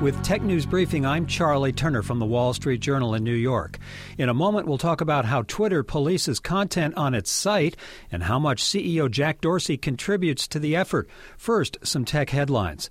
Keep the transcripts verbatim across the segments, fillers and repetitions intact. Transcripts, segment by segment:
With Tech News Briefing, I'm Charlie Turner from the Wall Street Journal in New York. In a moment, we'll talk about how Twitter polices content on its site and how much C E O Jack Dorsey contributes to the effort. First, some tech headlines.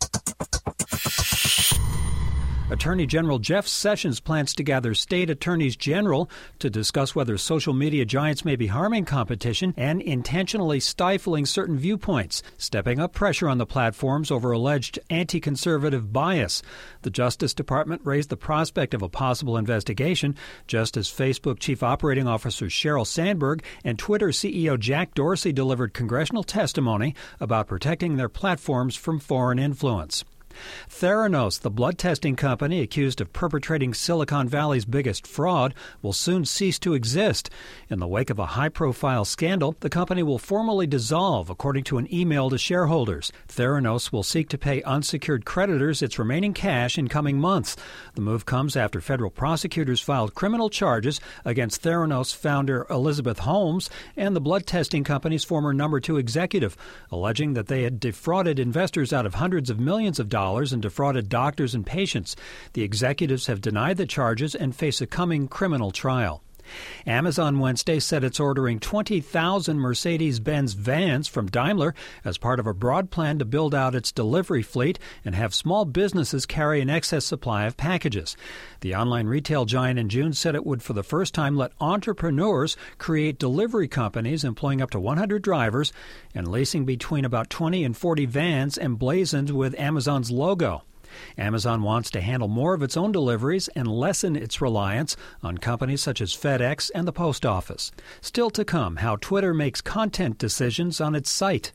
Attorney General Jeff Sessions plans to gather state attorneys general to discuss whether social media giants may be harming competition and intentionally stifling certain viewpoints, stepping up pressure on the platforms over alleged anti-conservative bias. The Justice Department raised the prospect of a possible investigation, just as Facebook Chief Operating Officer Sheryl Sandberg and Twitter C E O Jack Dorsey delivered congressional testimony about protecting their platforms from foreign influence. Theranos, the blood testing company accused of perpetrating Silicon Valley's biggest fraud, will soon cease to exist. In the wake of a high-profile scandal, the company will formally dissolve, according to an email to shareholders. Theranos will seek to pay unsecured creditors its remaining cash in coming months. The move comes after federal prosecutors filed criminal charges against Theranos founder Elizabeth Holmes and the blood testing company's former number two executive, alleging that they had defrauded investors out of hundreds of millions of dollars and defrauded doctors and patients. The executives have denied the charges and face a coming criminal trial. Amazon Wednesday said it's ordering twenty thousand Mercedes-Benz vans from Daimler as part of a broad plan to build out its delivery fleet and have small businesses carry an excess supply of packages. The online retail giant in June said it would for the first time let entrepreneurs create delivery companies employing up to one hundred drivers and leasing between about twenty and forty vans emblazoned with Amazon's logo. Amazon wants to handle more of its own deliveries and lessen its reliance on companies such as FedEx and the Post Office. Still to come, how Twitter makes content decisions on its site.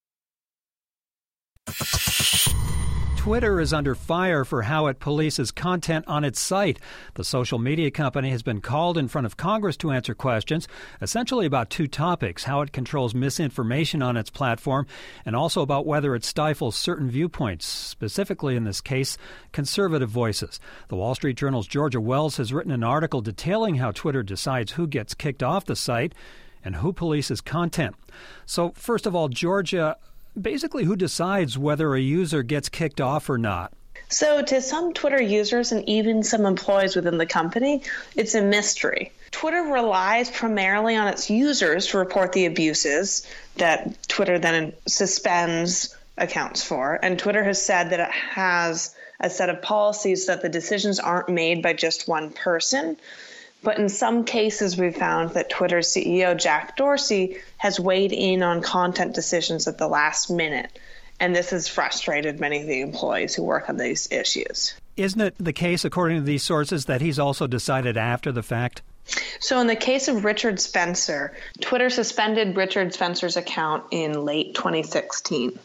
Twitter is under fire for how it polices content on its site. The social media company has been called in front of Congress to answer questions, essentially about two topics: how it controls misinformation on its platform, and also about whether it stifles certain viewpoints, specifically in this case, conservative voices. The Wall Street Journal's Georgia Wells has written an article detailing how Twitter decides who gets kicked off the site and who polices content. So, first of all, Georgia, basically, who decides whether a user gets kicked off or not? So to some Twitter users and even some employees within the company, it's a mystery. Twitter relies primarily on its users to report the abuses that Twitter then suspends accounts for. And Twitter has said that it has a set of policies that the decisions aren't made by just one person. But in some cases, we've found that Twitter's C E O, Jack Dorsey, has weighed in on content decisions at the last minute. And this has frustrated many of the employees who work on these issues. Isn't it the case, according to these sources, that he's also decided after the fact? So in the case of Richard Spencer, Twitter suspended Richard Spencer's account in late twenty sixteen.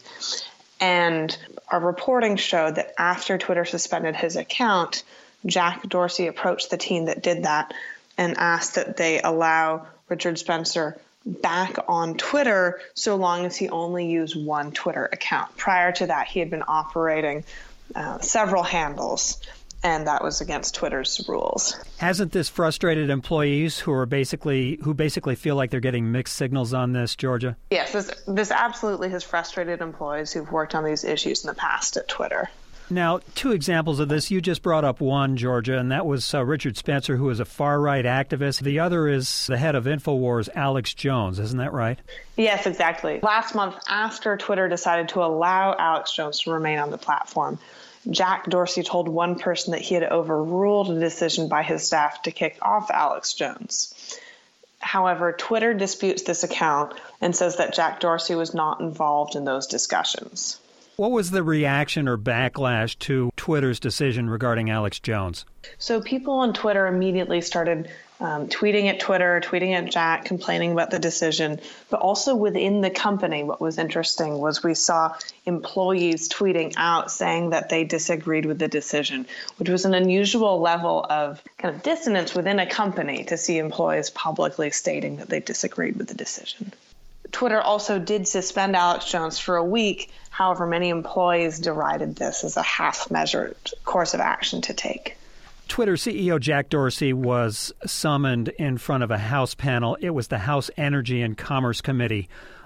And our reporting showed that after Twitter suspended his account, Jack Dorsey approached the team that did that and asked that they allow Richard Spencer back on Twitter so long as he only used one Twitter account. Prior to that, he had been operating uh, several handles, and that was against Twitter's rules. Hasn't this frustrated employees who are basically who basically feel like they're getting mixed signals on this, Georgia? Yes, this, this absolutely has frustrated employees who've worked on these issues in the past at Twitter. Now, two examples of this. You just brought up one, Georgia, and that was uh, Richard Spencer, who is a far-right activist. The other is the head of InfoWars, Alex Jones. Isn't that right? Yes, exactly. Last month, after Twitter decided to allow Alex Jones to remain on the platform, Jack Dorsey told one person that he had overruled a decision by his staff to kick off Alex Jones. However, Twitter disputes this account and says that Jack Dorsey was not involved in those discussions. What was the reaction or backlash to Twitter's decision regarding Alex Jones? So people on Twitter immediately started um, tweeting at Twitter, tweeting at Jack, complaining about the decision. But also within the company, what was interesting was we saw employees tweeting out saying that they disagreed with the decision, which was an unusual level of kind of dissonance within a company to see employees publicly stating that they disagreed with the decision. Twitter also did suspend Alex Jones for a week. However, many employees derided this as a half-measured course of action to take. Twitter C E O Jack Dorsey was summoned in front of a House panel. It was the House Energy and Commerce Committee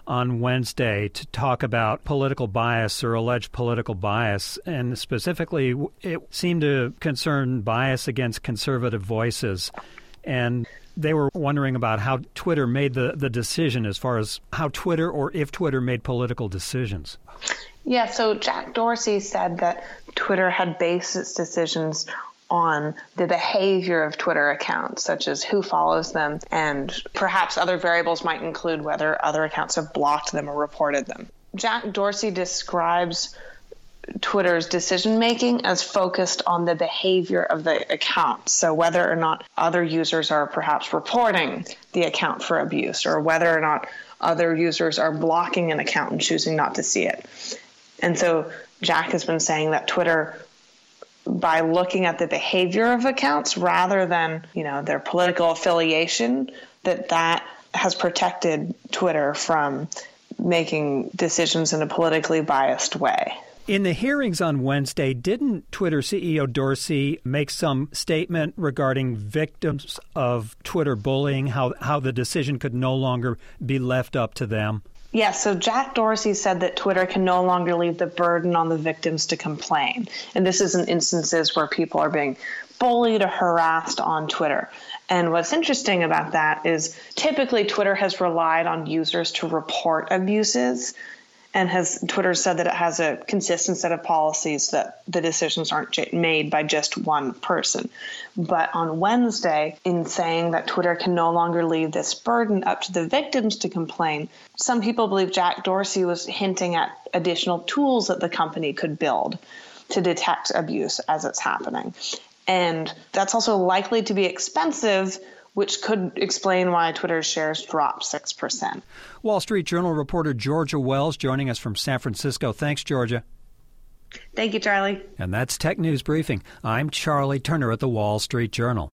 on Wednesday to talk about political bias or alleged political bias, and specifically it seemed to concern bias against conservative voices. And they were wondering about how Twitter made the, the decision as far as how Twitter or if Twitter made political decisions. Yeah, so Jack Dorsey said that Twitter had based its decisions on the behavior of Twitter accounts, such as who follows them, and perhaps other variables might include whether other accounts have blocked them or reported them. Jack Dorsey describes Twitter's decision-making as focused on the behavior of the account, so whether or not other users are perhaps reporting the account for abuse, or whether or not other users are blocking an account and choosing not to see it. And so Jack has been saying that Twitter, by looking at the behavior of accounts rather than, you know, their political affiliation, that that has protected Twitter from making decisions in a politically biased way. In the hearings on Wednesday, didn't Twitter C E O Dorsey make some statement regarding victims of Twitter bullying, how, how the decision could no longer be left up to them? Yes, so Jack Dorsey said that Twitter can no longer leave the burden on the victims to complain. And this is in instances where people are being bullied or harassed on Twitter. And what's interesting about that is typically Twitter has relied on users to report abuses, and has Twitter said that it has a consistent set of policies that the decisions aren't made by just one person. But on Wednesday, in saying that Twitter can no longer leave this burden up to the victims to complain, some people believe Jack Dorsey was hinting at additional tools that the company could build to detect abuse as it's happening. And that's also likely to be expensive, which could explain why Twitter's shares dropped six percent. Wall Street Journal reporter Georgia Wells joining us from San Francisco. Thanks, Georgia. Thank you, Charlie. And that's Tech News Briefing. I'm Charlie Turner at the Wall Street Journal.